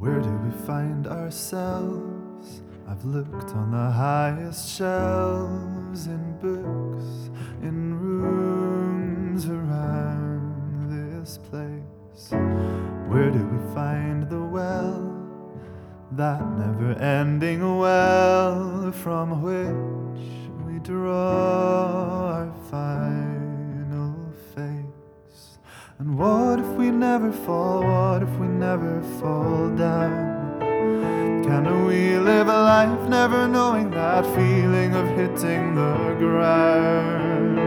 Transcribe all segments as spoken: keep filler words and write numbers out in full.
Where do we find ourselves? I've looked on the highest shelves, in books, in rooms around this place. Where do we find the well, that never-ending well, from which we draw our final face? And what if we never fall? What if we never fall down? Can we live a life never knowing that feeling of hitting the ground?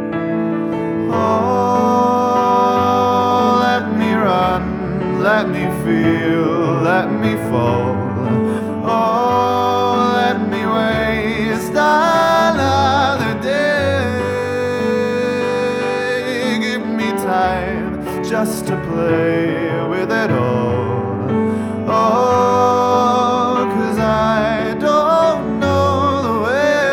Oh, let me run, let me feel, let me fall. Oh, let me waste another day. Give me time just to play with it all. Oh, 'cause I don't know the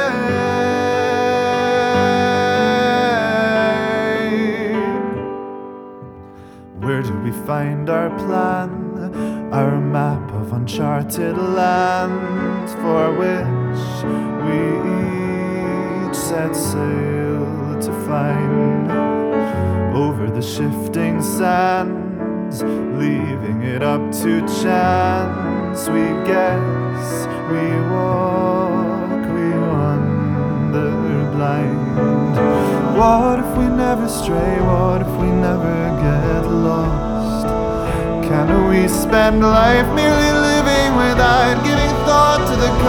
way. Where do we find our plan, our map of uncharted land, for which we each set sail to find? Over the shifting sands, leaving it up to chance, we guess, we walk, we wander blind. What if we never stray? What if we never get lost? Can we spend life merely living without giving thought to the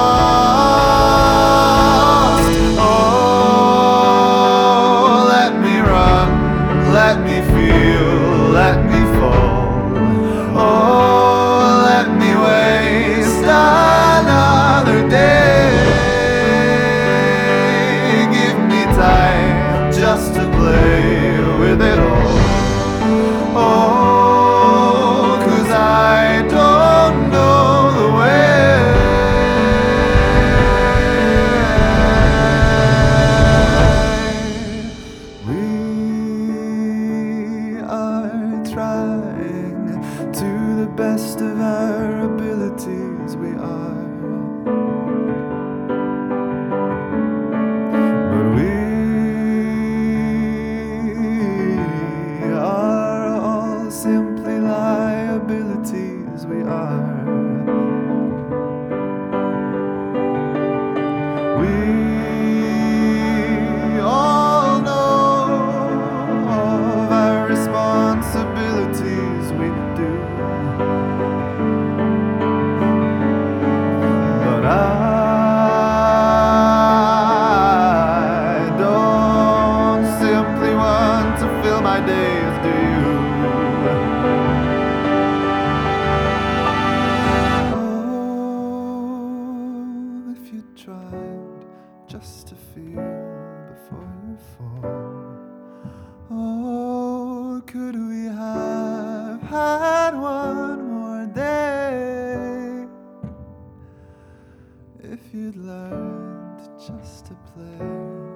cost? Oh, let me run, let me feel, let me fall. Oh, let me waste another day. Give me time just to play with it all. Oh, 'cause I don't know the way. We are trying to the best of our abilities, we are. But we are all simply liabilities, we are. We all know of our responsibilities, we do. But I don't simply want to fill my days, do you? Oh, if you tried just to feel before you fall. Oh, could we have had one more day? If you'd learned just to play